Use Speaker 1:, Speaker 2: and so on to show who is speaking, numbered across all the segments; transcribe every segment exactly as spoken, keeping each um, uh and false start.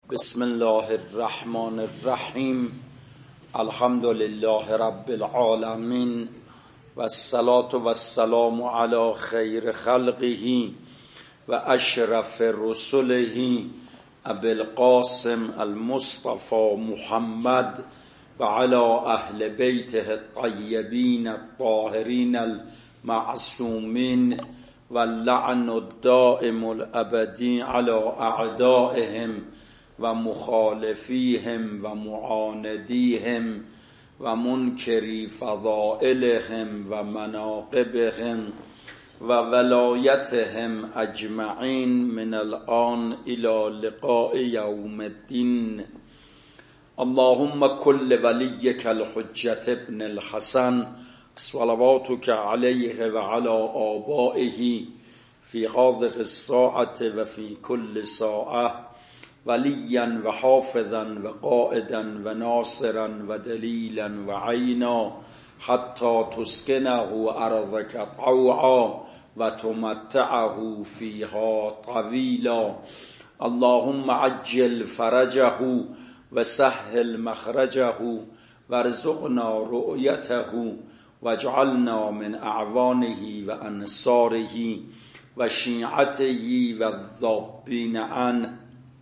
Speaker 1: بسم الله الرحمن الرحیم. الحمد لله رب العالمین و الصلاة و السلام علی خیر خلقه و اشرف رسله ابی القاسم المصطفى محمد و علی اهل بیته الطیبین الطاهرین المعصومین و اللعن الدائم الابدی علی اعدائهم و مخالفیهم و معاندیهم و منکری فضائلهم و مناقبهم و ولایتهم اجمعین من الان الى لقاء یوم الدین. اللهم کل ولیک الحجة ابن الحسن صلواتک علیه و علی آبائه فی هذه الساعة و فی کل ساعة ولیا و حافظا و قائدا و ناصرا و دلیلا و عینا حتی تسکنه ارضک طوعا و تمتعه فیها طویلا. اللهم عجل فرجه و سهل مخرجه و ارزقنا رؤیته و اجعلنا من اعوانه و انصاره و شیعته و الذابین عنه.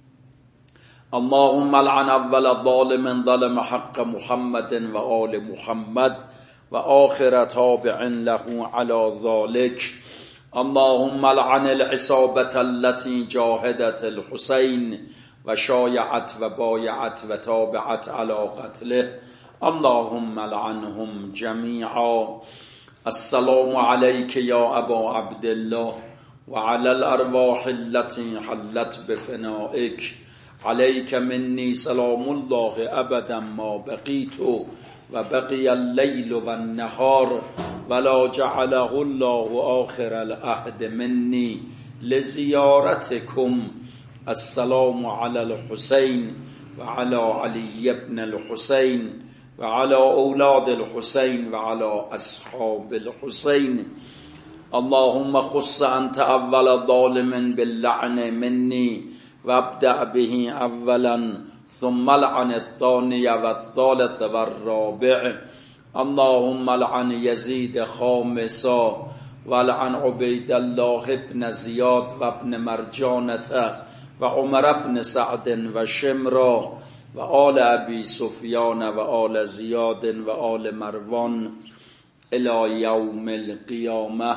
Speaker 1: اللهم لعن اول ظالم ظلم حق محمد و آل محمد و آخر تابع له على ذلك. اللهم لعن العصابة التي جاهدت الحسين و شایعت و بایعت و تابعت على قتله. اللهم لعنهم جميعا. السلام عليك يا ابا عبد الله و على الارواح التي حلت بفنائك. عليك مني سلام الله ابدا ما بقيت و بقي الليل و النهار ولا جعله الله آخر العهد مني لزيارتكم. السلام على الحسين و على علي بن الحسين و على اولاد الحسين و على اصحاب الحسين. اللهم خص انت اول ظالم باللعن مني وابدأ به اولا ثم لعن الثاني والثالث والرابع. اللهم لعن يزيد خامسا ولعن عبيد الله بن زياد وابن مرجانة وعمر بن سعد وشمرا وآل أبي سفيان وآل زياد وآل مروان إلى يوم القيامة.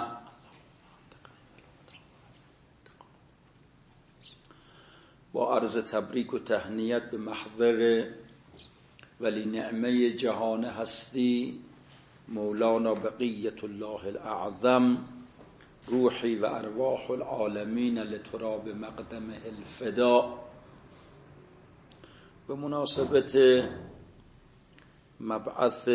Speaker 1: با عرض تبریک و تهنیت به محضر ولی نعمه جهان هستی مولانا بقیت الله الاعظم روحی و ارواح العالمین لتراب مقدمه الفدا، به مناسبت مبعث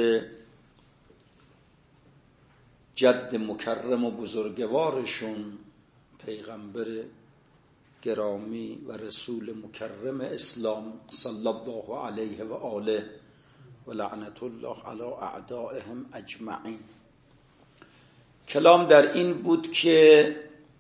Speaker 1: جد مکرم و بزرگوارشون پیغمبر گرامی و رسول مکرم اسلام صلی الله علیه و آله و لعنت الله علی اعدائهم اجمعین. کلام در این بود که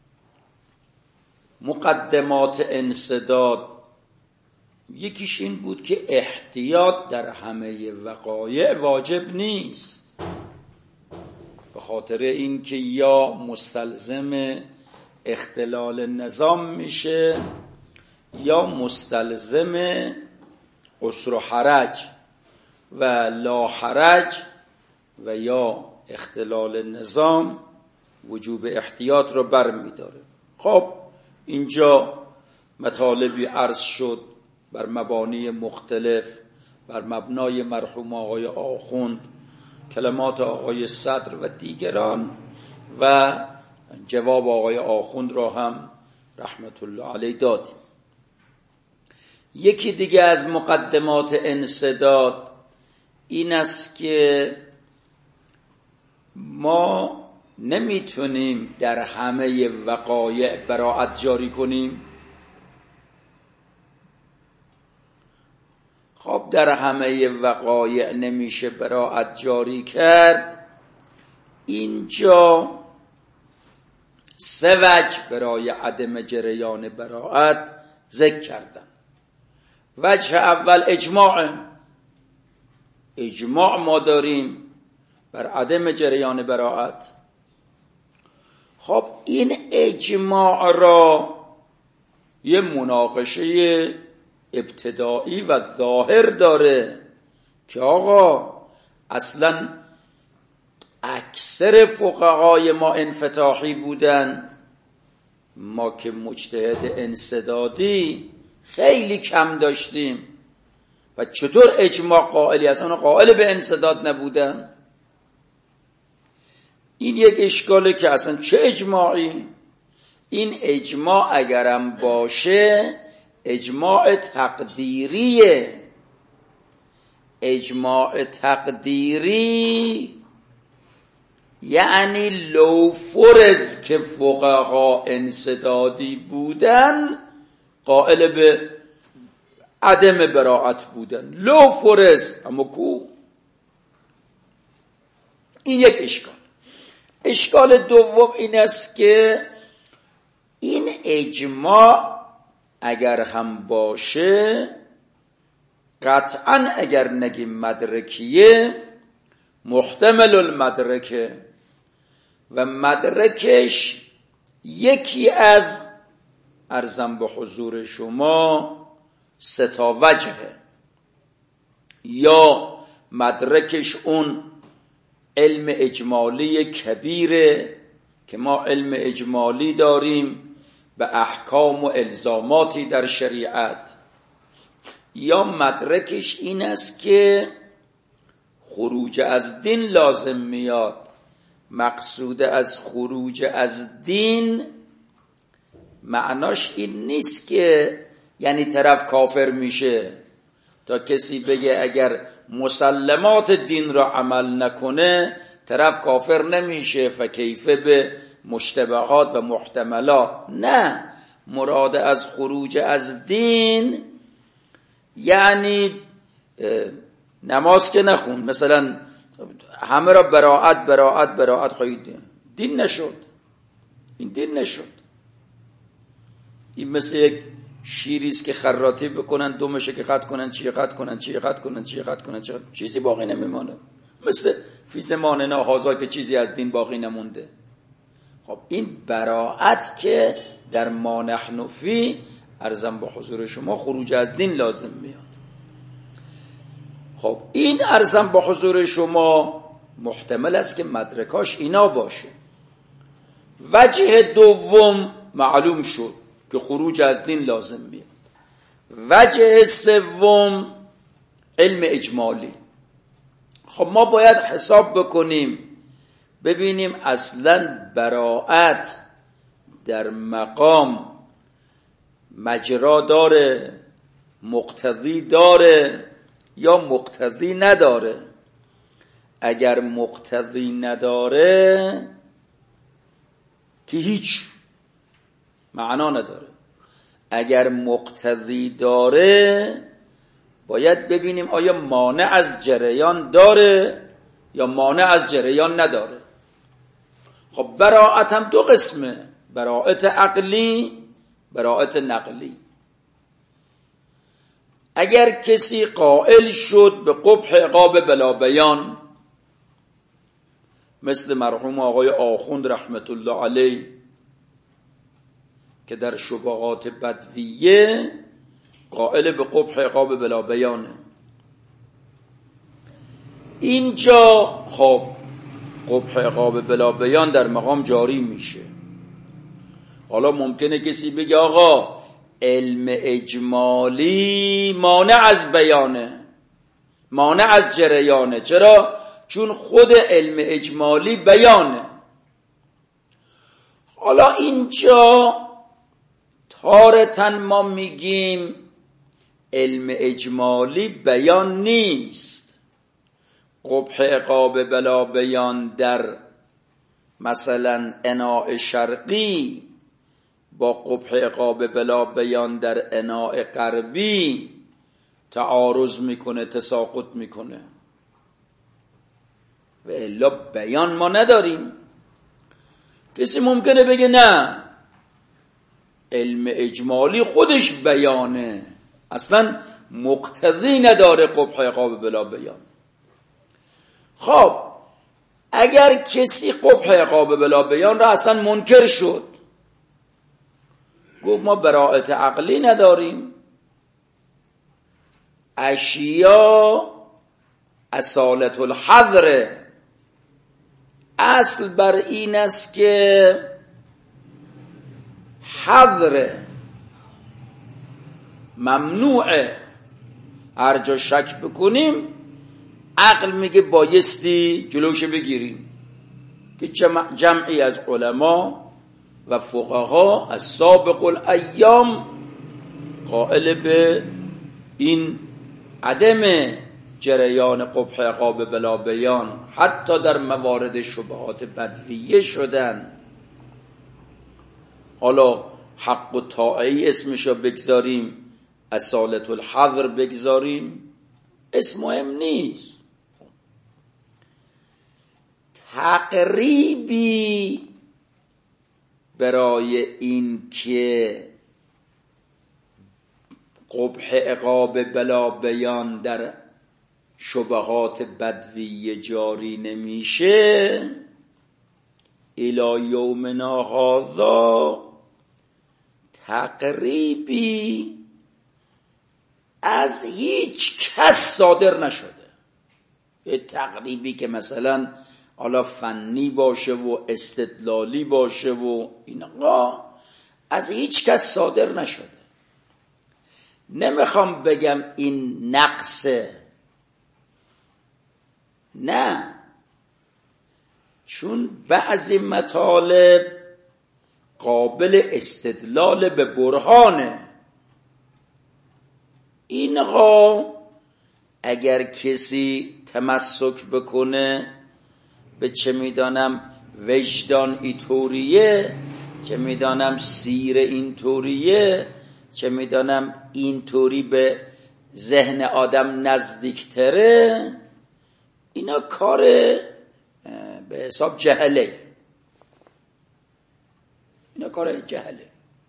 Speaker 1: مقدمات انسداد یکیش این بود که احتیاط در همه وقایع واجب نیست، به خاطر این که یا مستلزم اختلال نظام میشه یا مستلزم عسر و حرج و لا حرج و یا اختلال نظام وجوب احتیاط رو بر میداره. خب اینجا مطالبی عرض شد بر مبانی مختلف بر مبنای مرحوم آقای آخوند، کلمات آقای صدر و دیگران و جواب آقای آخوند را هم رحمت الله علیه دادیم. یکی دیگه از مقدمات انسداد این است که ما نمیتونیم در همه وقایع براءت جاری کنیم. خب در همه وقایع نمیشه براءت جاری کرد. اینجا سه وجه برای عدم جریان براءت ذکر کردن. وجه اول اجماع، اجماع ما داریم بر عدم جریان براءت. خب این اجماع را یه مناقشه ابتدایی و ظاهر داره که آقا اصلا اکثر فقهای ما انفتاحی بودن، ما که مجتهد انسدادی خیلی کم داشتیم و چطور اجماع قائلی اصلا قائل به انسداد نبودن؟ این یک اشکاله که اصلا چه اجماعی؟ این اجماع اگرم باشه اجماع تقدیریه. اجماع تقدیری یعنی لو فرض که فقها انسدادی بودن قائل به عدم براءت بودن، لو فرض، اما کو؟ این یک اشکال. اشکال دوم این است که این اجماع اگر هم باشه قطعا اگر نگیم مدرکیه محتمل المدرکه و مدرکش یکی از عرضم به حضور شما سه تا وجهه. یا مدرکش اون علم اجمالی کبیره که ما علم اجمالی داریم به احکام و الزاماتی در شریعت، یا مدرکش این است که خروج از دین لازم میاد. مقصود از خروج از دین معناش این نیست که یعنی طرف کافر میشه. تا کسی بگه اگر مسلمات دین را عمل نکنه طرف کافر نمیشه، فکیفه به مشتبهات و محتملات. نه، مراد از خروج از دین یعنی نماز که نخون، مثلا همه را براءت براءت براءت خواهید، دین نشد. این دین نشد. این مثل یک شیریست که خراطی بکنن دومشه که قطع کنن چی قطع کنن چی قطع کنن چی قطع کنن چی چیزی باقی نمیمانه. مثل فی زماننا هازا که چیزی از دین باقی نمونده. خب این براءت که در ما نحن فی عرضم به حضور شما خروج از دین لازم میاد. خب این عرضم به حضور شما محتمل است که مدرکاش اینا باشه. وجه دوم معلوم شد که خروج از دین لازم میاد. وجه سوم علم اجمالی. خب ما باید حساب بکنیم ببینیم اصلا براءت در مقام مجرا داره، مقتضی داره یا مقتضی نداره. اگر مقتضی نداره که هیچ معنا نداره. اگر مقتضی داره باید ببینیم آیا مانع از جریان داره یا مانع از جریان نداره. خب براءت هم دو قسمه، براءت عقلی، براءت نقلی. اگر کسی قائل شد به قبح عقاب بلا بیان، مثل مرحوم آقای آخوند رحمت الله علیه که در شبهات بدویه قائل به قبح عقاب بلا بیانه، اینجا خب قبح عقاب بلا بیان در مقام جاری میشه. حالا ممکنه کسی بگه آقا علم اجمالی مانع از بیانه، مانع از جریانه. چرا؟ چون خود علم اجمالی بیانه. حالا اینجا تارتن ما میگیم علم اجمالی بیان نیست. قبح عقاب بلا بیان در مثلا اناء شرقی با قبح عقاب بلا بیان در اناء غربی تعارض میکنه، تساقط میکنه و الا بیان ما نداریم. کسی ممکنه بگه نه علم اجمالی خودش بیانه، اصلا مقتضی نداره قبح عقاب بلا بیان. خب اگر کسی قبح عقاب بلا بیان را اصلا منکر شد، گفت ما براءت عقلی نداریم، اشیا اصالت الحظر، اصل بر این است که حظر ممنوعه، هر جا شک بکنیم عقل میگه بایستی جلوش بگیریم، که جمع جمعی از علما و فقها از سابق الایام قائل به این عدم جریان قبح عقاب بلا بیان حتی در موارد شبهات بدویه شدن. حالا حق و طاعی اسمشو بگذاریم، اصالت الحظر بگذاریم، اسم مهم نیست. تقریبی برای این که قبح عقاب بلا بیان در شبهات بدویه جاری نمیشه، الی یومنا هذا تقریبی از هیچ کس صادر نشده. یه تقریبی که مثلا حالا فنی باشه و استدلالی باشه و اینها از هیچ کس صادر نشده. نمیخوام بگم این نقصه، نه، چون بعضی مطالب قابل استدلال به برهانه. اینها اگر کسی تمسک بکنه به چه میدانم وجدان اینطوریه، چه میدانم سیر اینطوریه، چه میدانم اینطوری به ذهن آدم نزدیکتره، اینا کار به حساب جهله، اینا کار جهله.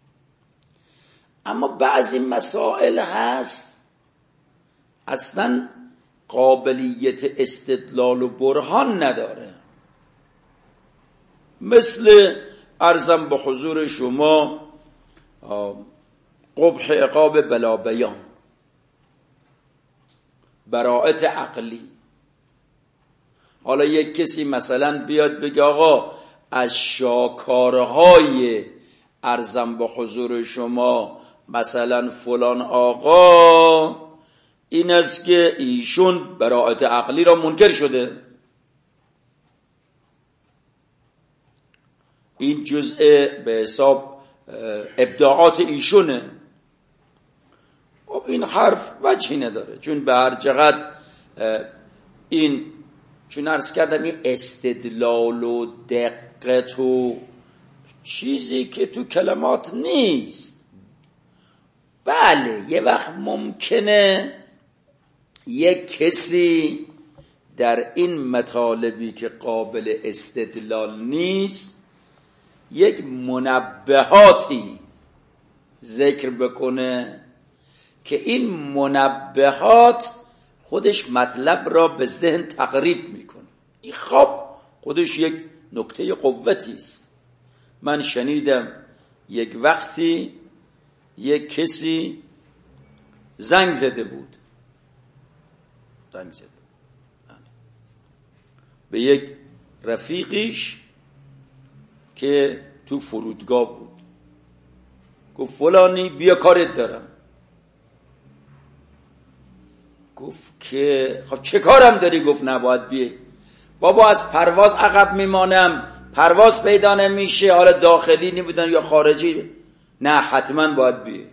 Speaker 1: اما بعضی مسائل هست اصلا قابلیت استدلال و برهان نداره، مثل عرضم به حضور شما قبح عقاب بلا بیان، براءت عقلی. حالا یک کسی مثلا بیاد بگه آقا از شاکارهای عرضم به حضور شما مثلا فلان آقا این است که ایشون براءت عقلی را منکر شده، این جزء به حساب ابداعات ایشونه. خب این حرف وجهی نداره، چون به هر چقدر این چون عرض کردم این استدلال و دقت و چیزی که تو کلمات نیست. بله یه وقت ممکنه یک کسی در این مطالبی که قابل استدلال نیست یک منبهاتی ذکر بکنه که این منبهات خودش مطلب را به ذهن تقریب میکنه. این خب خودش یک نکته قوتی است. من شنیدم یک وقتی یک کسی زنگ زده بود زنگ زده به یک رفیقیش که تو فرودگاه بود، گفت فلانی بیا کارت دارم. گفت که خب چه کارم داری؟ گفت نباید بیای. بابا از پرواز عقب میمانم، پرواز پیدا نمیشه، حالا داخلی نمیدن یا خارجی. نه حتما باید بیای،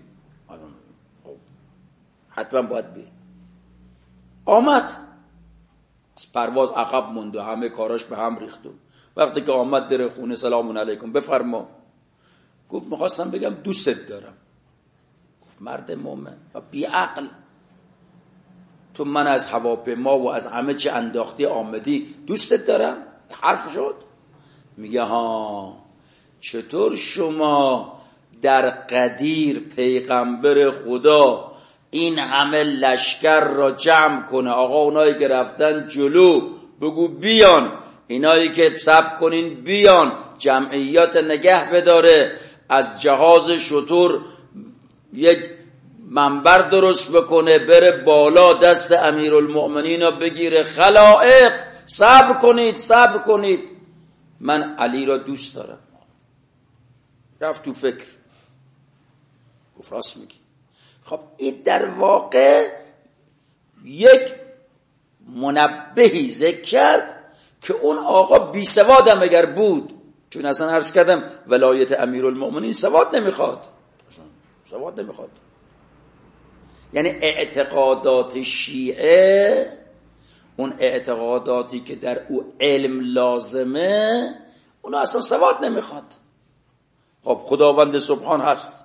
Speaker 1: حتما باید بیای. آمد، از پرواز عقب موند و همه کاراش به هم ریخت. وقتی که آمد در خونه سلام علیکم بفرما. گفت میخواستم بگم دوستت دارم. گفت مرد مومن و بی عقل، تو من از هواپیما و از همه چی انداختی آمدی دوستت دارم؟ حرف شد؟ میگه ها چطور شما در قدیر پیغمبر خدا این همه لشکر را جمع کنه، آقا اونایی که رفتن جلو بگو بیان، اینایی که صبر کنین بیان، جمعیت نگه بداره، از جهاز شطور یک منبر درست بکنه بره بالا دست امیرالمؤمنین را بگیره، خلائق صبر کنید صبر کنید، من علی را دوست دارم. رفت تو فکر، گفت راست میگی. خب این در واقع یک منبهی ذکر کرد که اون آقا بی سوادم اگر بود، چون اصلا عرض کردم ولایت امیرالمؤمنین سواد نمیخواد، سواد نمیخواد، یعنی اعتقادات شیعه، اون اعتقاداتی که در او علم لازمه، اون اصلا سواد نمیخواد. خب خداوند سبحان هست،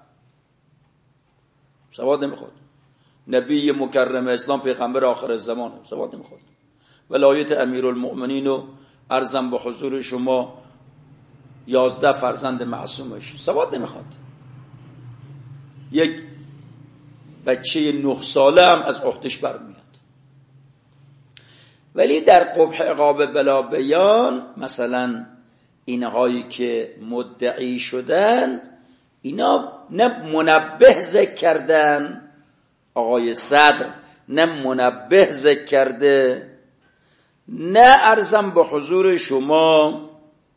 Speaker 1: سواد نمیخواد. نبی مکرم اسلام پیغمبر آخر زمان، سواد نمیخواد. ولایت امیرالمؤمنین و عرضم به حضور شما یازده فرزند معصومش، سواد نمیخواد. یک بچه نه ساله هم از عهدش برمیاد. ولی در قبح عقاب بلا بیان مثلا اینهایی که مدعی شدن، اینا نه منبه ذکر کردن، آقای صدر نه منبه ذکر کرده، نه عرضم به حضور شما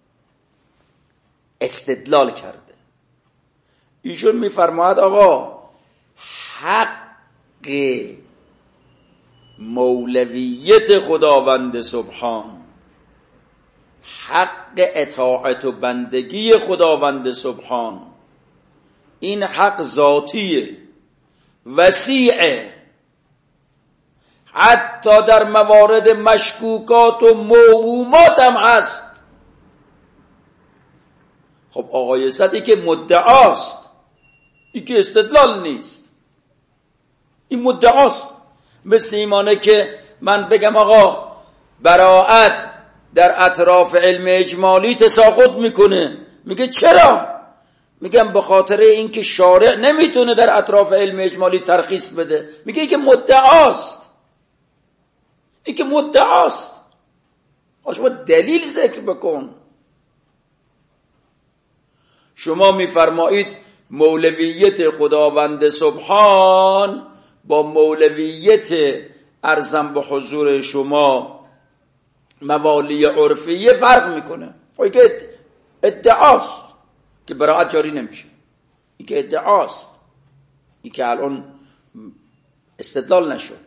Speaker 1: استدلال کرده. ایشون میفرماید آقا حق مولویت خداوند سبحان، حق اطاعت و بندگی خداوند سبحان، این حق ذاتیه، وسیعه، حتی در موارد مشکوکات و موهومات هم هست. خب آقای صدی که مدعاست، این که استدلال نیست، این مدعاست. مثل ایمانه که من بگم آقا براءت در اطراف علم اجمالی تساقط میکنه، میگه چرا؟ میگم به خاطر اینکه شارع نمیتونه در اطراف علم اجمالی ترخیص بده. میگه این که مدعاست، این که مدعاست، شما دلیل ذکر بکن. شما میفرمایید مولویت خداوند سبحان با مولویت ارزم به حضور شما موالی عرفیه فرق میکنه. این که ادعاست که براءت جاری نمیشه، این که ادعاست، این که الان استدلال نشد.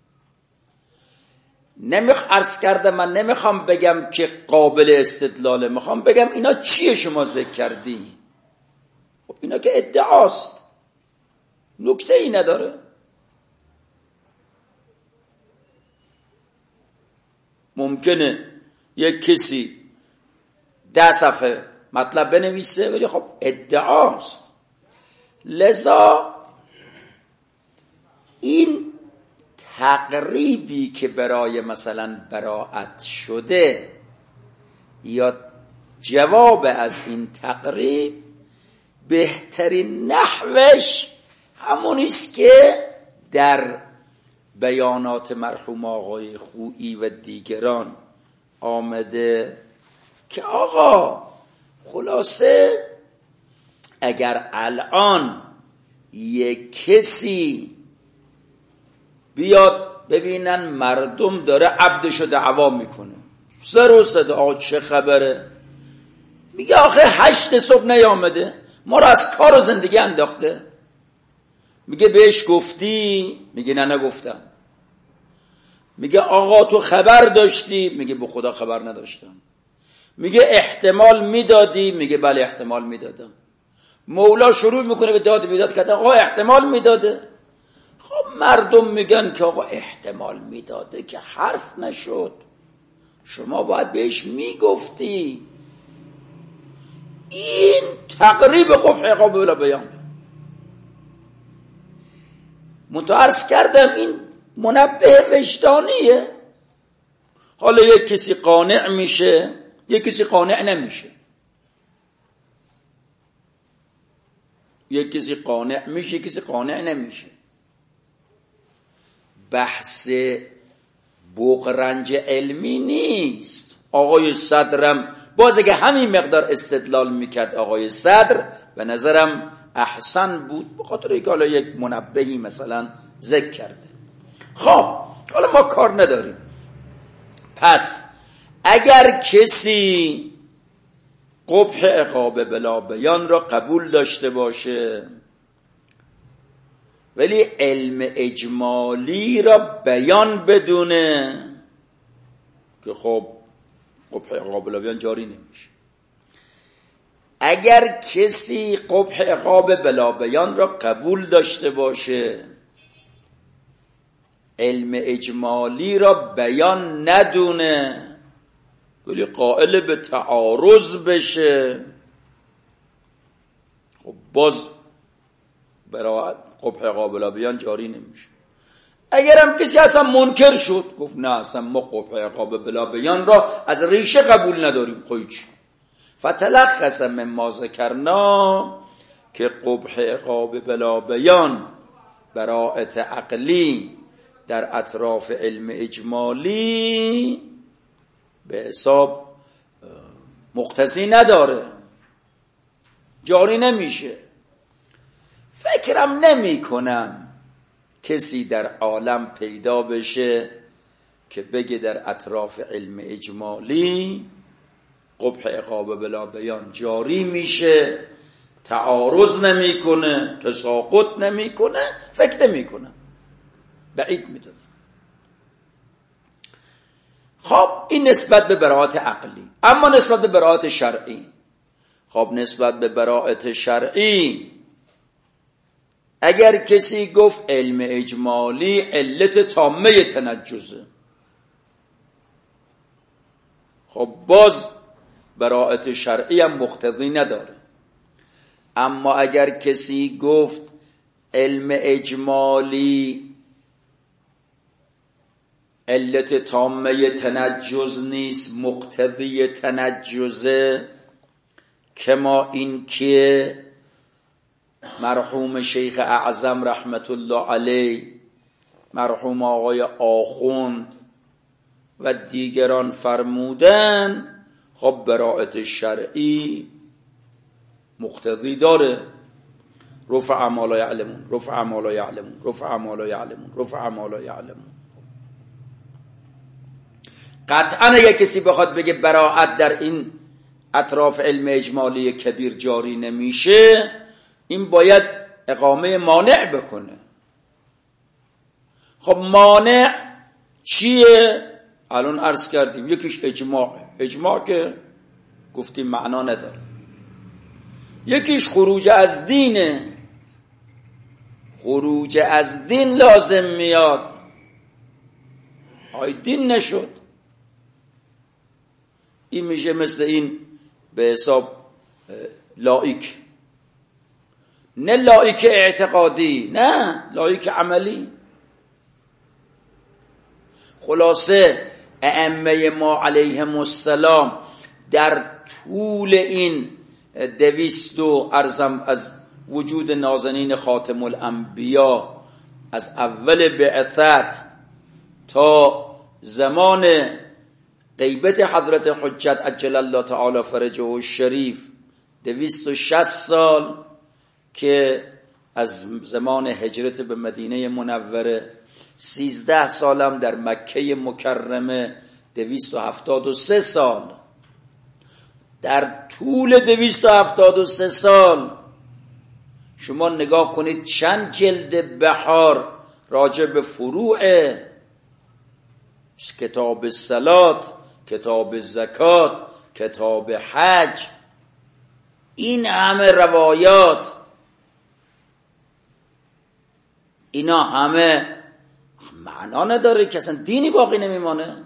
Speaker 1: نمیخ عرض کردم من نمیخوام بگم که قابل استدلاله، میخوام بگم اینا چیه شما ذکر کردی. خب اینا که ادعاست، نکته ای نداره. ممکنه یک کسی ده صفحه مطلب بنویسه ولی خب ادعاست. لذا این تقریبی که برای مثلا براءت شده یا جواب از این تقریب، بهترین نحوش همونیست که در بیانات مرحوم آقای خویی و دیگران آمده که آقا خلاصه اگر الان یک کسی بیاد ببینن مردم داره عبدشو دعوا میکنه، سر و صدا چه خبره، میگه آخه هشت صبح نیامده، ما رو از کار و زندگی انداخته. میگه بهش گفتی؟ میگه نه نگفتم. میگه آقا تو خبر داشتی؟ میگه به خدا خبر نداشتم. میگه احتمال میدادی؟ میگه بله احتمال میدادم. مولا شروع میکنه به داد بیداد کردن، آقا احتمال میداده. خب مردم میگن که آقا احتمال میداده که حرف نشد، شما باید بهش میگفتی. این تقریب قبح عقاب بلا بیان. متعرض کردم این منبه وجدانیه. حالا یک کسی قانع میشه، یک کسی قانع نمیشه. یک کسی قانع میشه، یک کسی قانع نمیشه. بحث بغرنج علمی نیست. آقای صدرم باز اگه همین مقدار استدلال میکرد آقای صدر به نظرم احسن بود، به خاطر اینکه حالا یک منبهی مثلا ذکر کرده. خب حالا ما کار نداریم. پس اگر کسی قبح عقاب بلا بیان را قبول داشته باشه ولی علم اجمالی را بیان بدونه که خب قبح عقاب بلا بیان جاری نمیشه. اگر کسی قبح عقاب بلا بیان را قبول داشته باشه علم اجمالی را بیان ندونه ولی قائل به تعارض بشه، خب باز برای قبح عقاب بلا بیان جاری نمیشه. اگر هم کسی اصلا منکر شد گفت نه اصلا ما قبح عقاب بلا بیان را از ریشه قبول نداریم، خب چی؟ فتلخص مما ذکرنا که قبح عقاب بلا بیان براءت عقلی در اطراف علم اجمالی به حساب مقتضی نداره، جاری نمیشه. فکرم نمی کنم کسی در عالم پیدا بشه که بگه در اطراف علم اجمالی قبح عقاب بلا بیان جاری میشه، تعارض نمیکنه، تساقط نمیکنه. فکر نمی کنم، بعید میدونم. خب این نسبت به براءت عقلی. اما نسبت به براءت شرعی، خب نسبت به براءت شرعی اگر کسی گفت علم اجمالی علت تامه تنجزه، خب باز براءت شرعی هم مقتضی نداره. اما اگر کسی گفت علم اجمالی علت تامه تنجز نیست مقتضی تنجزه، کما این که مرحوم شیخ اعظم رحمت الله علیه، مرحوم آقای آخوند و دیگران فرمودن، خب براءت شرعی مقتضی داره. رفع ما لا یعلمون، رفع ما لا یعلمون، رفع ما لا یعلمون، رفع ما لا یعلمون. قطعا اگه کسی بخواد بگه براءت در این اطراف علم اجمالی کبیر جاری نمیشه، این باید اقامه مانع بکنه. خب مانع چیه؟ الان عرض کردیم یکیش اجماع، اجماع که گفتیم معنا نداره. یکیش خروج از دینه، خروج از دین لازم میاد. آی دین نشد، این میشه مثل این به حساب لایک، نه لایک اعتقادی، نه لایک عملی. خلاصه ائمه ما علیهم السلام در طول این دویست و ارزم از وجود نازنین خاتم الانبیا، از اول بعثت تا زمان غیبت حضرت حجت عجل الله تعالی فرجه الشریف، دویست و شصت سال که از زمان هجرت به مدینه منوره، سیزده سالم در مکه مکرمه، دویست و هفتاد و سه سال. در طول دویست و هفتاد و سه سال شما نگاه کنید چند جلد بحار راجع به فروع کتاب صلات، کتاب زکات، کتاب حج، این همه روایات، اینا همه معنا نداره که اصلا دینی باقی نمیمانه.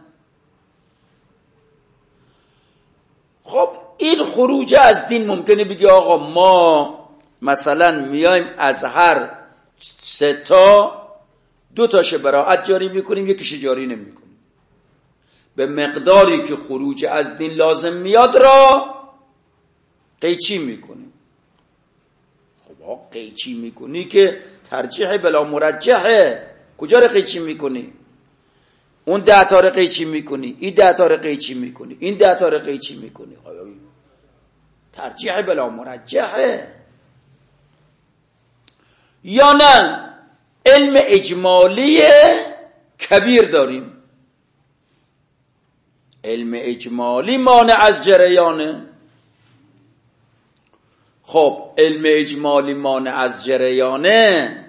Speaker 1: خب این خروج از دین ممکنه بگی آقا ما مثلا میایم از هر سه تا دو تاشه براءت جاری میکنیم، یکیش جاری نمیکنیم، به مقداری که خروج از دین لازم میاد را قیچی میکنیم. خب قیچی میکنی که ترجیح بلا مرجحه، کجا رو قیچی میکنی؟ اون ده تا رو قیچی میکنی، این ده تا رو قیچی میکنی، این ده تا رو قیچی میکنی. ترجیح بلا مرجحه. یا نه علم اجمالی کبیر داریم، علم اجمالی مانع از جریانه. خب علم اجمالی مانع از جریانه،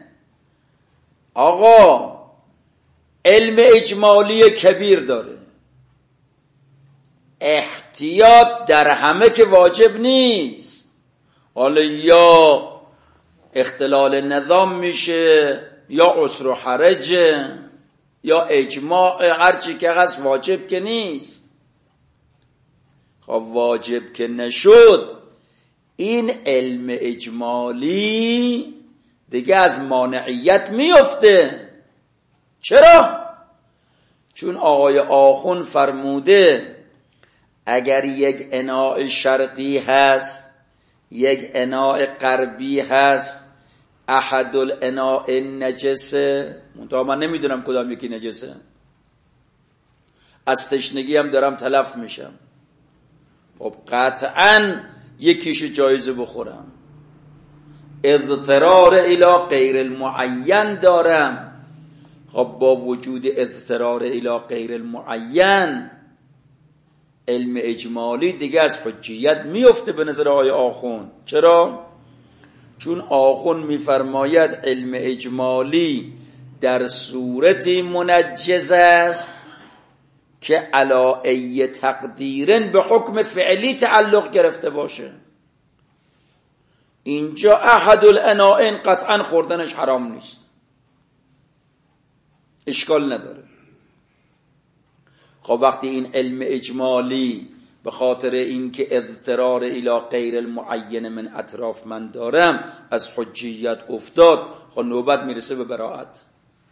Speaker 1: آقا علم اجمالی کبیر داره، احتیاط در همه که واجب نیست. حالا یا اختلال نظام میشه، یا عسر و حرجه، یا اجماع، هرچی که هست واجب که نیست. خب واجب که نشد، این علم اجمالی دیگه از مانعیت میفته. چرا؟ چون آقای آخوند فرموده اگر یک اناء شرقی هست، یک اناء غربی هست، احد الاناء نجسه، منتها من نمیدونم کدام یکی نجسه، از تشنگی هم دارم تلف میشم، خب قطعا یکیش جایزه بخورم. اضطرار الی غیر المعین دارم، خب با وجود اضطرار الی غیر المعین علم اجمالی دیگه از حجیت میفته به نظر آقای آخوند. چرا؟ چون آخوند میفرماید علم اجمالی در صورتی منجز است که علی ای تقدیرن به حکم فعلی تعلق گرفته باشه. اینجا احد الانائن قطعا خوردنش حرام نیست، اشکال نداره. خب وقتی این علم اجمالی به خاطر اینکه اضطرار الی غیر المعین من اطراف من دارم از حجیت افتاد، خب نوبت میرسه به براءت.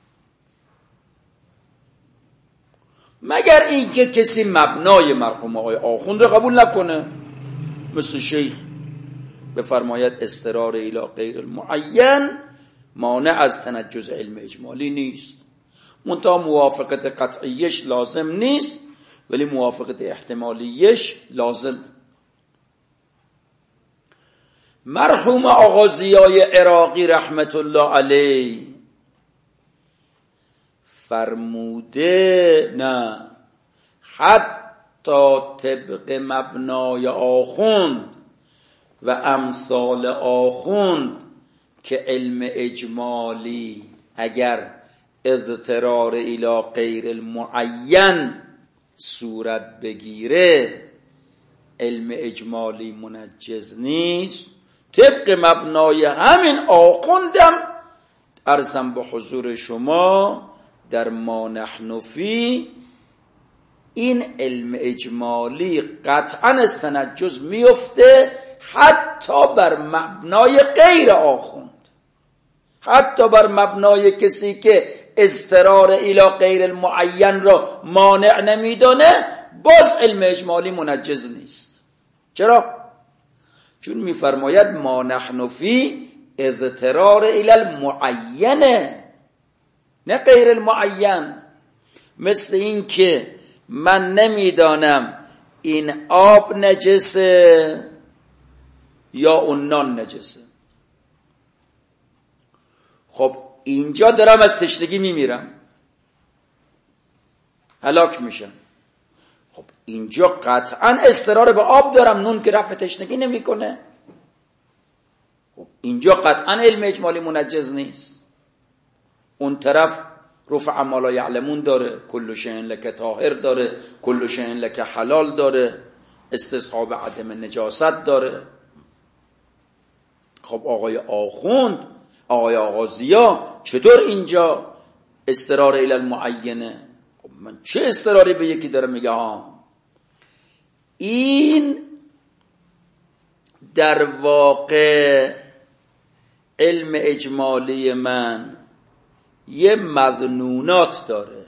Speaker 1: مگر اینکه کسی مبنای مرحوم آقای آخوند رو قبول نکنه، مثل شیخ بفرماید اضطرار الی غیر المعین مانع از تنجز علم اجمالی نیست، منتها موافقت قطعیش لازم نیست ولی موافقت احتمالیش لازم. مرحوم آقا ضیای عراقی رحمت الله علیه فرموده نه، حتی طبق مبنای آخوند و امثال آخوند که علم اجمالی اگر اضطرار الی غیر المعین صورت بگیره علم اجمالی منجز نیست. طبق مبنای همین آخوندم عرضم به حضور شما در ما نحن فی این علم اجمالی قطعا از تنجز میفته، حتی بر مبنای غیر آخوند، حتی بر مبنای کسی که اضطرار الی غیر المعین را مانع نمیدانه باز علم اجمالی منجز نیست. چرا؟ چون میفرماید ما نحن فی اضطرار الی المعین نه غیر المعین. مثل این که من نمیدانم این آب نجسه یا اون نان نجسه، خب اینجا دارم از تشنگی میمیرم، هلاک میشم، خب اینجا قطعا اضطرار به آب دارم، نون که رفع تشنگی نمیکنه، خب اینجا قطعا علم اجمالی منجز نیست. اون طرف رفع ما لا یعلمون داره، کل شیء لک طاهر داره، کل شیء لک حلال داره، استصحاب عدم نجاست داره. خب آقای آخوند، آقای آقا ضیا چطور اینجا اضطرار الی المعینه؟ خب من چه اضطراری به یکی داره میگه ها؟ این در واقع علم اجمالی من یه مظنونات داره،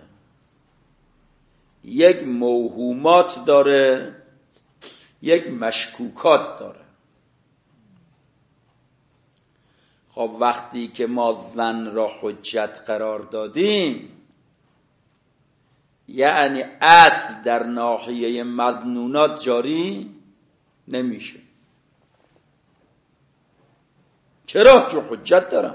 Speaker 1: یک موهومات داره، یک مشکوکات داره. خب وقتی که ما زن را حجت قرار دادیم، یعنی اصل در ناحیه مظنونات جاری نمیشه. چرا؟ چون حجت دارم.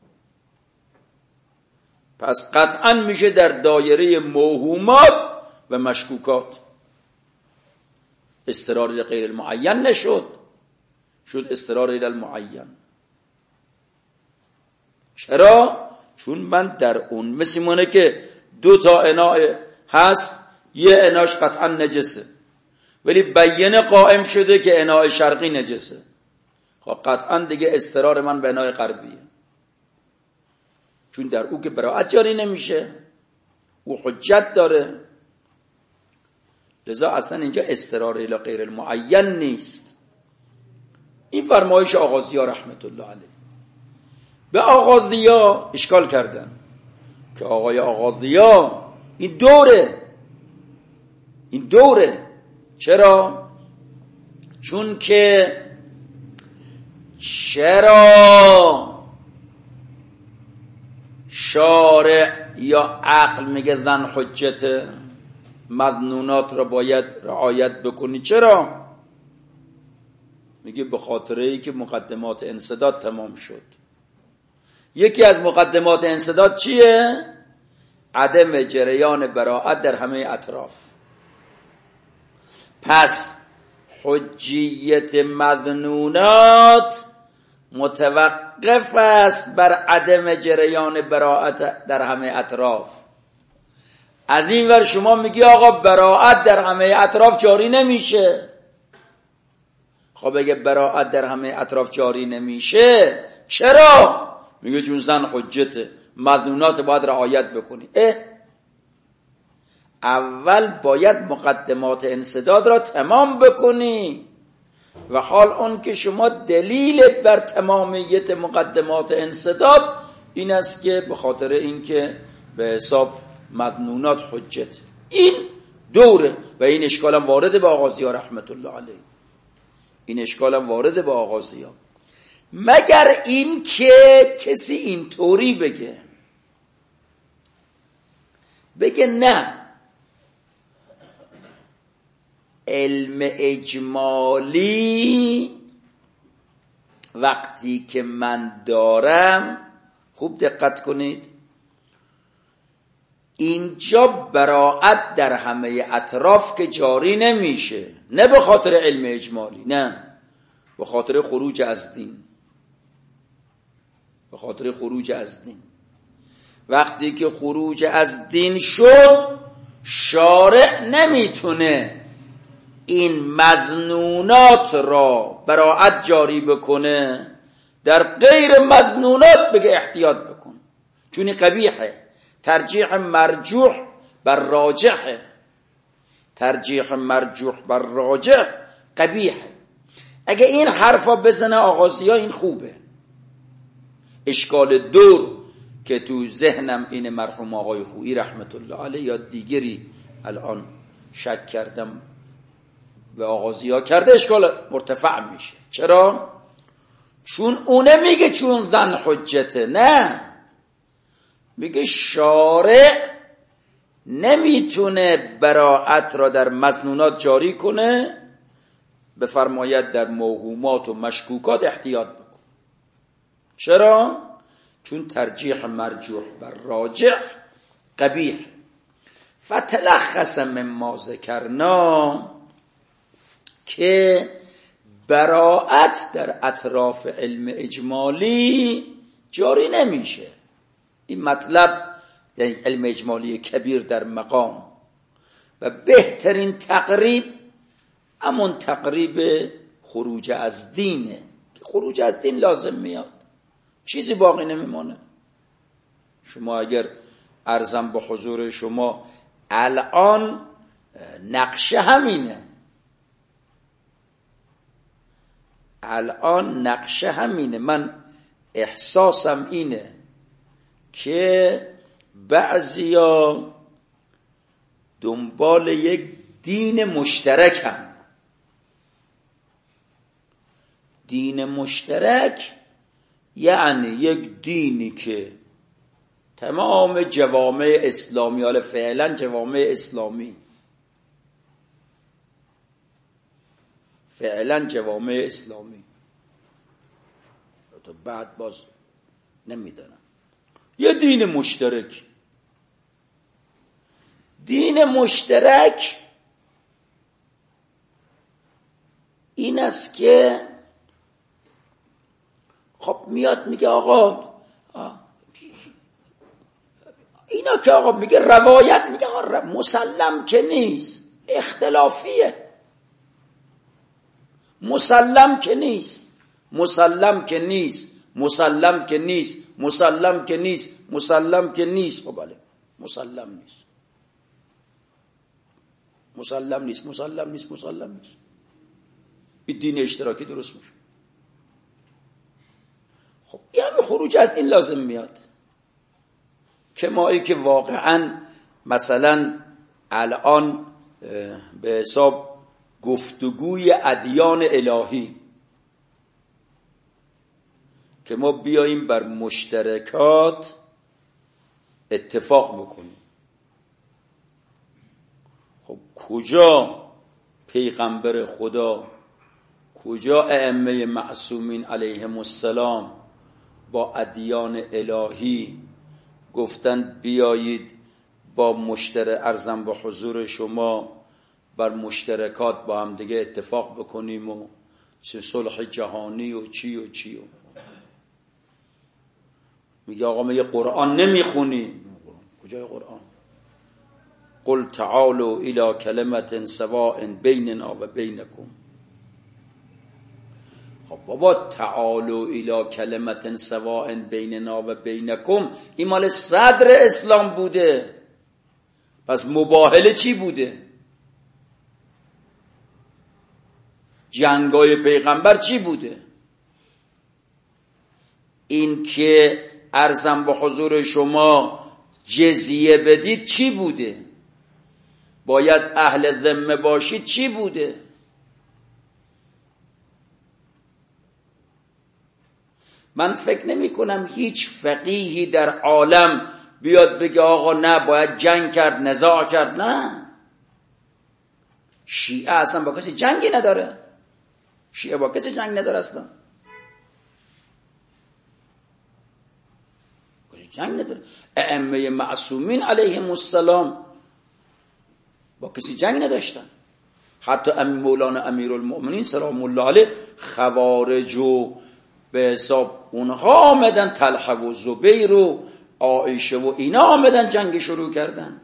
Speaker 1: پس قطعا میشه در دایره موهومات و مشکوکات. اضطرار غیر المعین نشد، شد اضطرار المعین. چرا؟ چون من در اون مثل مونه که دو تا اناء هست، یه اناش قطعا نجسه ولی بیانه قائم شده که اناء شرقی نجسه، خب قطعا دیگه اضطرار من به اناء غربیه، چون در او که براءت جاری نمیشه، او حجت داره. لذا اصلا اینجا اضطرار الی غیر المعین نیست. این فرمایش آغازی‌ها رحمت الله علیه. به آغازی‌ها اشکال کردن که آقای آغازی‌ها این دوره این دوره چرا؟ چون که چرا شارع یا عقل میگه زن حجت، مظنونات را باید رعایت بکنی؟ چرا؟ میگه به خاطر ای که مقدمات انسداد تمام شد. یکی از مقدمات انسداد چیه؟ عدم جریان براءت در همه اطراف. پس حجیت مظنونات متوقف است بر عدم جریان براءت در همه اطراف. از این ور شما میگی آقا براءت در همه اطراف جاری نمیشه. خب اگه براءت در همه اطراف جاری نمیشه چرا؟ میگه چون زن حجته، مظنونات باید رعایت بکنی. اه اول باید مقدمات انسداد را تمام بکنی و حال اون که شما دلیل بر تمامیت مقدمات انسداد این است که به خاطر این که به حساب مظنونات حجت. این دوره و این اشکال هم وارد به آغازی ها رحمت الله علیه. این اشکال هم وارد به آغازی ها، مگر این که کسی این طوری بگه بگه نه علم اجمالی وقتی که من دارم، خوب دقت کنید، اینجا براءت در همه اطراف که جاری نمیشه، نه به خاطر علم اجمالی، نه به خاطر خروج از دین. به خاطر خروج از دین. وقتی که خروج از دین شد، شارع نمیتونه این مظنونات را براءت جاری بکنه، در غیر مظنونات بگه احتیاط بکن، چون قبیحه. ترجیح مرجوح بر راجحه، ترجیح مرجوح بر راجح قبیحه. اگه این حرفا بزنه آغازی ها این خوبه. اشکال دور که تو ذهنم این مرحوم آقای خویی رحمت الله علیه یا دیگری الان شک کردم و آغازی ها کرده، اشکال مرتفع میشه. چرا؟ چون اونه میگه چون زن حجته، نه، میگه شارع نمیتونه براءت را در مظنونات جاری کنه، بفرماید در موهومات و مشکوکات احتیاط بکن. چرا؟ چون ترجیح مرجوح بر راجح قبیح. فتلخص مما ذکرنا که براءت در اطراف علم اجمالی جاری نمیشه. این مطلب یعنی علم اجمالی کبیر در مقام و بهترین تقریب همون تقریب خروج از دینه که خروج از دین لازم میاد، چیزی باقی نمیمانه. شما اگر عرضم به حضور شما الان نقشه همینه، الان نقشه همینه. من احساسم اینه که بعضیا دنبال یک دین مشترک هم. دین مشترک یعنی یک دینی که تمام جوامع اسلامی، حالا فعلا جوامع اسلامی، فعلا جوامع اسلامی تو بعد باز نمیدونم، یه دین مشترک. دین مشترک این است که خب میاد میگه آقا اینا که آقا میگه روایت، میگه مسلم که نیست، اختلافیه، مسلم که نیست، مسلم که نیست، مسلم که نیست، مسلم که نیست، مسلم که نیست. خب بله مسلم نیست، مسلم نیست، مسلم نیست، مسلم نیست. این دین اشتراکی درست میشه. خب یه همه خروج از دین لازم میاد که ما ای که واقعا مثلا الان به حساب گفتگوی ادیان الهی که ما بیاییم بر مشترکات اتفاق بکنیم. خب کجا پیغمبر خدا، کجا ائمه معصومین علیهم السلام با ادیان الهی گفتن بیایید با مشترک ارزم به حضور شما بر مشترکات با هم دیگه اتفاق بکنیم و چه صلح جهانی و چی و چی و میگه آقا ما یه قرآن نمیخونی. کجای قرآن؟ قل تعالوا الى کلمة سواء بیننا و بینکم. خب بابا تعالوا الى کلمة سواء بیننا و بینکم این مال صدر اسلام بوده، پس مباهله چی بوده؟ جنگای پیغمبر چی بوده؟ این که ارزم به حضور شما جزیه بدید چی بوده؟ باید اهل ذمه باشید چی بوده؟ من فکر نمی کنم هیچ فقیهی در عالم بیاد بگه آقا نه باید جنگ کرد، نزاع کرد. نه، شیعه اصلا با کسی جنگی نداره، شیعه با کسی جنگ نداره، اصلا کسی جنگ نداره. ائمه معصومین علیهم السلام با کسی جنگ نداشتن. حتی ام مولانا امیرالمؤمنین سلام الله علیه خوارج و به حساب اونها آمدن، طلحه و زبیر و عایشه و اینا آمدن جنگ شروع کردن.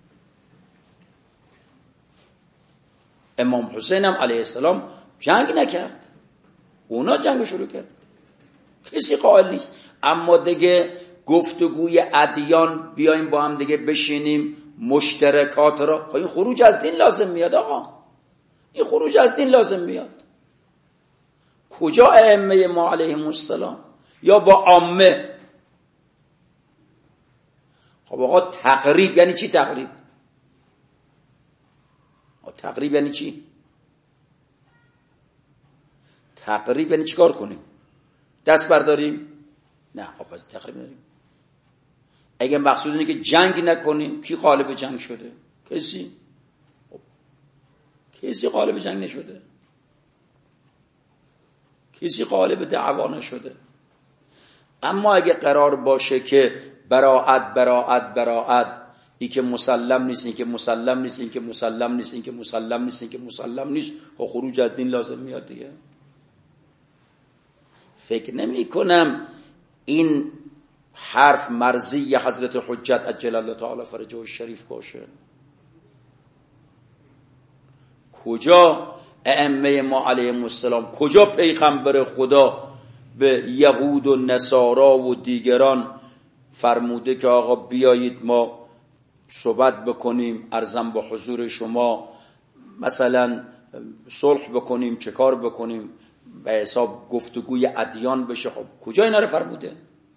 Speaker 1: امام حسین هم علیه السلام جنگ نکرد، اونا جنگ شروع کرد. کسی قائل نیست. اما دیگه گفتگوی ادیان بیایم با هم دیگه بشینیم مشترکات را، این خروج از دین لازم میاد آقا، این خروج از دین لازم میاد. کجا ائمه ما علیهم السلام یا با عامه؟ خب آقا تقریب یعنی چی؟ تقریب تقریب یعنی چی؟ تقریب یعنی چیکار کنیم؟ دست برداریم؟ نه خب پس تقریب نداریم. اگه مقصود اینه که جنگ نکنیم، کی غالب جنگ شده؟ کسی؟ خب کسی غالب جنگ نشده، کسی غالب دعوا نشده. اما اگه قرار باشه که براءت براءت براءت، این که مسلم نیست، این که مسلم نیست، این که مسلم نیست، این که مسلم نیست، این که مسلم نیست، خب خروج از دین لازم میاد دیگه. فکر نمی کنم این حرف مرضی حضرت حجت عجل الله تعالی فرجه الشریف باشه. کجا ائمه ما علیهم السلام، کجا پیغمبر خدا به یهود و نصارا و دیگران فرموده که آقا بیایید ما صحبت بکنیم، ارزم به حضور شما مثلا صلح بکنیم، چه کار بکنیم، به حساب گفتگوی ادیان بشه؟ خب کجا اینا رو فرموده؟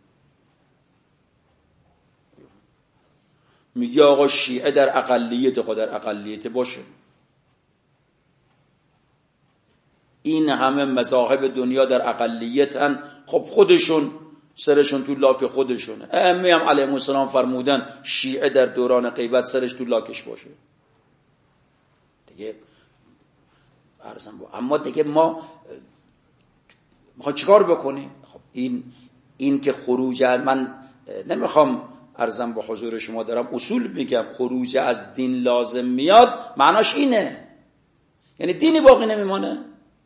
Speaker 1: میگه آقا شیعه در اقلیت، خود در اقلیت باشه. این همه مذاهب دنیا در اقلیتن، خب خودشون سرشون تو لاک خودشونه. ائمه هم علیهم السلام فرمودن شیعه در دوران غیبت سرش تو لاکش باشه دیگه. اما دیگه ما ما چیکار بکنیم؟ خب این این که خروج، من نمیخوام عرضم به حضور شما دارم اصول میگم، خروج از دین لازم میاد معناش اینه، یعنی دینی باقی نمیمانه،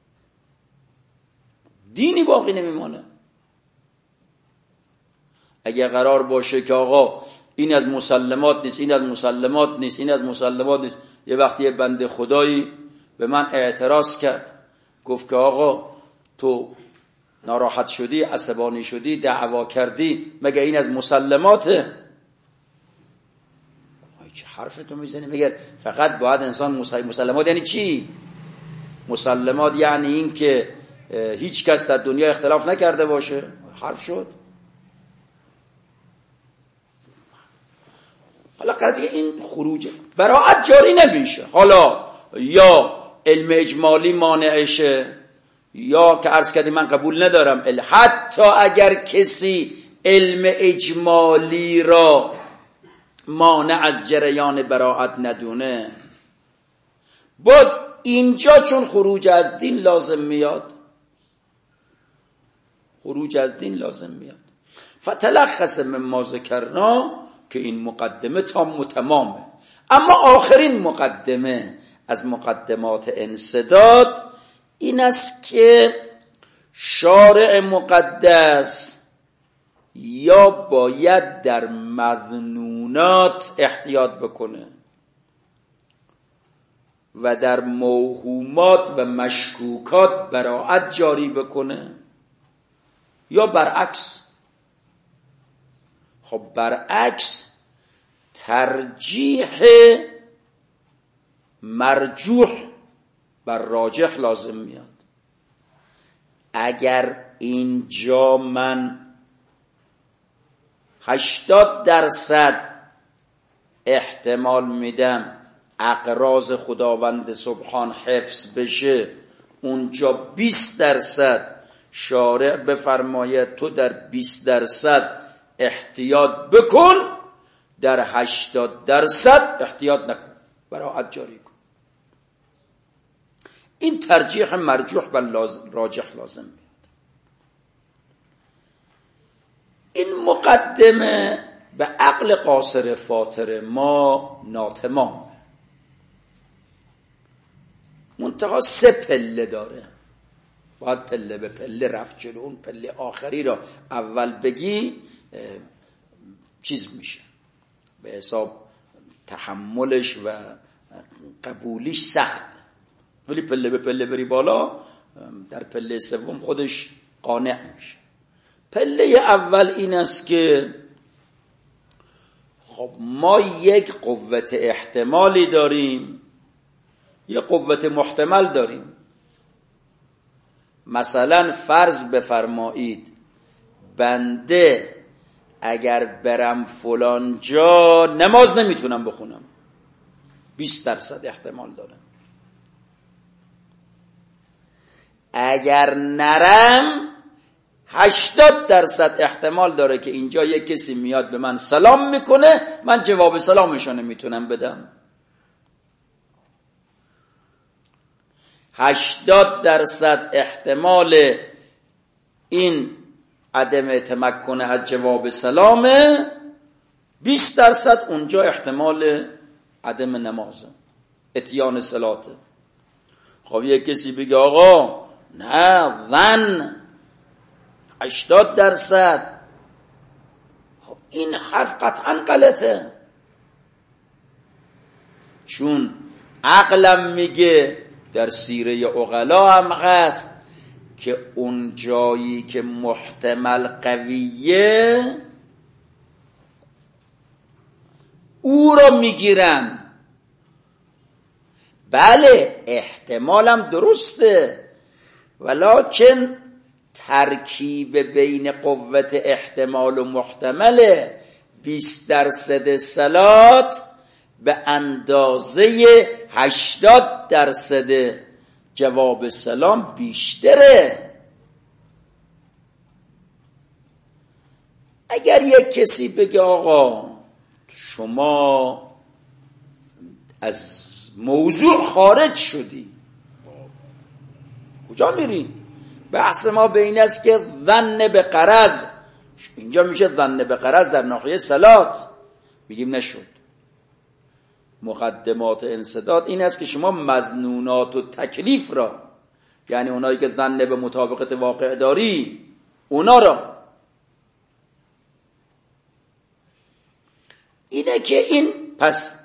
Speaker 1: دینی باقی نمیمانه. اگه قرار باشه که آقا این از مسلمات نیست، این از مسلمات نیست، این از مسلمات نیست، یه وقتی یه بنده خدایی به من اعتراض کرد، گفت که آقا تو ناراحت شدی، عصبانی شدی، دعوا کردی، مگه این از مسلماته؟ چه حرف تو میزنی؟ میگه فقط باید انسان مسلمات یعنی چی؟ مسلمات یعنی این که هیچ کس در دنیا اختلاف نکرده باشه. حرف شد. حالا قضیه این خروج براءت جاری نمیشه، حالا یا علم اجمالی مانعشه یا که عرض کردیم من قبول ندارم، حتی اگر کسی علم اجمالی را مانع از جریان براءت ندونه، باز اینجا چون خروج از دین لازم میاد، خروج از دین لازم میاد. فتلخص مما ذکرنا، که این مقدمه تام و تمامه. اما آخرین مقدمه از مقدمات انسداد این است که شارع مقدس یا باید در مظنونات احتیاط بکنه و در موهومات و مشکوکات براءت جاری بکنه، یا برعکس. خب برعکس ترجیح مرجوح بر راجح لازم میاد. اگر اینجا من هشتاد درصد احتمال میدم اقراض خداوند سبحان حفظ بشه، اونجا بیست درصد شارع بفرماید تو در بیست درصد احتیاط بکن، در هشتاد درصد احتیاط نکن، براءت جاری کن. این ترجیح مرجوح بر لازم راجح لازم میاد. این مقدمه به عقل قاصر فاطر ما ناتمام، منتها سه پله داره، باید پله به پله رفت جلو. اون پله آخری را اول بگی چیز میشه، به حساب تحملش و قبولیش سخت، ولی پله به پله بری بالا، در پله سوم خودش قانع میشه. پله اول این است که خب ما یک قوت احتمالی داریم، یک قوت محتمل داریم. مثلا فرض بفرمایید بنده اگر برم فلان جا نماز نمیتونم بخونم، بیست درصد احتمال دارم. اگر نرم هشتاد درصد احتمال داره که اینجا یک کسی میاد به من سلام میکنه، من جواب سلامشو نمیتونم بدم. هشتاد درصد احتمال این عدم تمکن از جواب سلامه، بیست درصد اونجا احتمال عدم نمازه، اتیان صلاته. خب یک کسی بگه آقا نه ظن هشتاد درصد، خب این حرف قطعا غلطه، چون عقلم میگه در سیره عقلا هم هست که اون جایی که محتمل قویه او را میگیرن. بله احتمالم درسته، ولکن ترکیب بین قوت احتمال و محتمل بیست درصد صلات به اندازه هشتاد درصد جواب سلام بیشتره. اگر یک کسی بگه آقا شما از موضوع خارج شدی، کجا میری؟ بحث ما به این است که ظن به غرض، اینجا میشه ظن به غرض در ناحیه صلات، میگیم نشد. مقدمات انسداد این است که شما مظنونات و تکلیف را، یعنی اونایی که ظن به مطابقت واقع داری، اونا را، اینه که این پس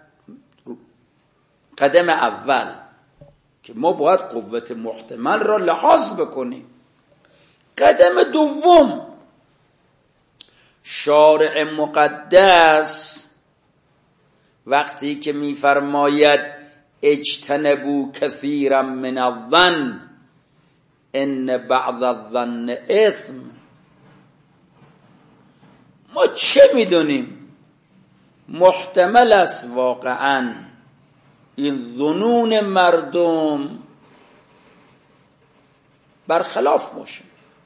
Speaker 1: قدم اول که ما باید قوت محتمل را لحاظ بکنیم. قدم دوم، شارع مقدس وقتی که میفرماید اجتنبوا کثیرا من الظن ان بعض الظن اثم، ما چه میدونیم؟ محتمل است واقعا این ظنون مردم برخلاف باشه،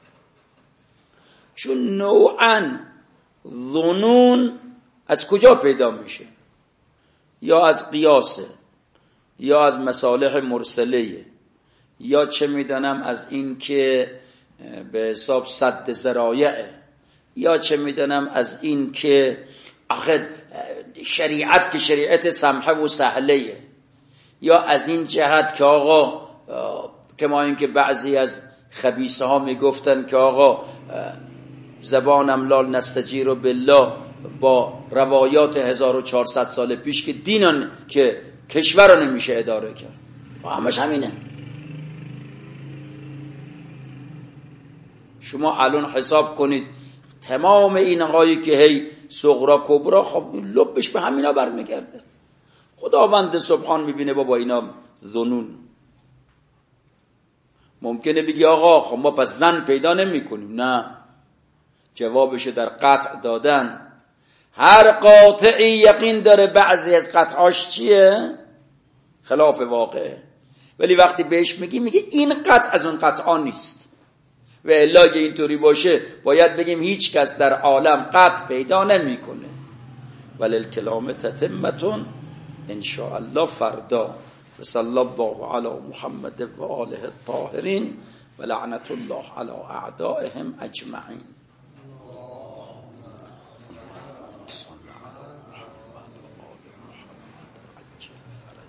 Speaker 1: چون نوعا ظنون از کجا پیدا میشه؟ یا از قیاسه، یا از مصالح مرسله، یا چه میدانم از این که به حساب صد ذرایعه، یا چه میدانم از این که آخه شریعت که شریعت سمحه و سهله، یا از این جهت که آقا کما این که بعضی از خبیثه ها میگفتن که آقا زبانم لال نستجیر بالله با روایات هزار و چهارصد سال پیش که دینان که کشور رو نمیشه اداره کرد، همش همینه. شما الان حساب کنید تمام این هایی که هی صغرا کبرا، خب لبش به همینا برمیگرده. خداوند سبحان میبینه بابا اینا ظنون. ممکنه بگی آقا خب ما پس زن پیدا نمی کنیم، نه، جوابش در قطع دادن. هر قاطعی یقین داره بعضی از قطعاش چیه؟ خلاف واقعه، ولی وقتی بهش میگی میگه این قطع از اون قطعا نیست. و الا اگه اینطوری باشه باید بگیم هیچ کس در عالم قطع پیدا نمیکنه. ولی الکلام تتمتون ان شاء الله فردا. و صلی الله علی محمد و آله الطاهرین و لعنت الله علی اعدائهم اجمعین.